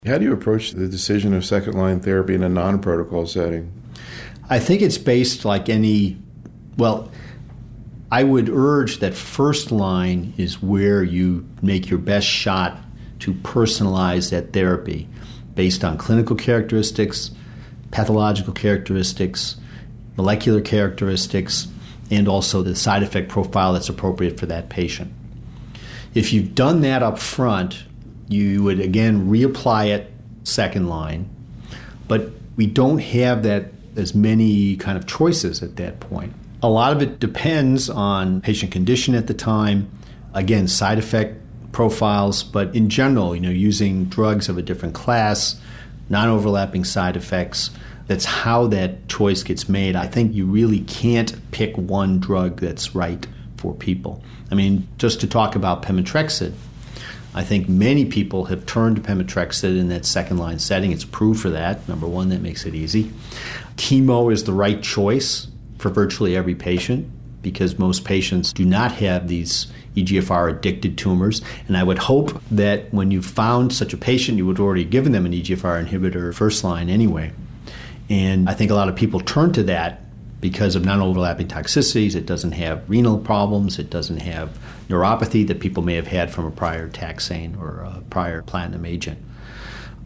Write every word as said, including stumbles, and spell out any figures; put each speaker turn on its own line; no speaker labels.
How do you approach the decision of second-line therapy in a non-protocol setting?
I think it's based like any, well, I would urge that first line is where you make your best shot to personalize that therapy based on clinical characteristics, pathological characteristics, molecular characteristics, and also the side effect profile that's appropriate for that patient. If you've done that up front, you would again reapply it second line, but we don't have that as many kind of choices at that point. A lot of it depends on patient condition at the time, again, side effect profiles, but in general, you know, using drugs of a different class, non-overlapping side effects, that's how that choice gets made. I think you really can't pick one drug that's right for people. I mean, just to talk about pemetrexed, I think many people have turned to pemetrexed in that second-line setting. It's approved for that. Number one, that makes it easy. Chemo is the right choice for virtually every patient because most patients do not have these E G F R-addicted tumors. And I would hope that when you found such a patient, you would have already given them an E G F R inhibitor first line anyway. And I think a lot of people turn to that because of non-overlapping toxicities. It doesn't have renal problems. It doesn't have neuropathy that people may have had from a prior taxane or a prior platinum agent.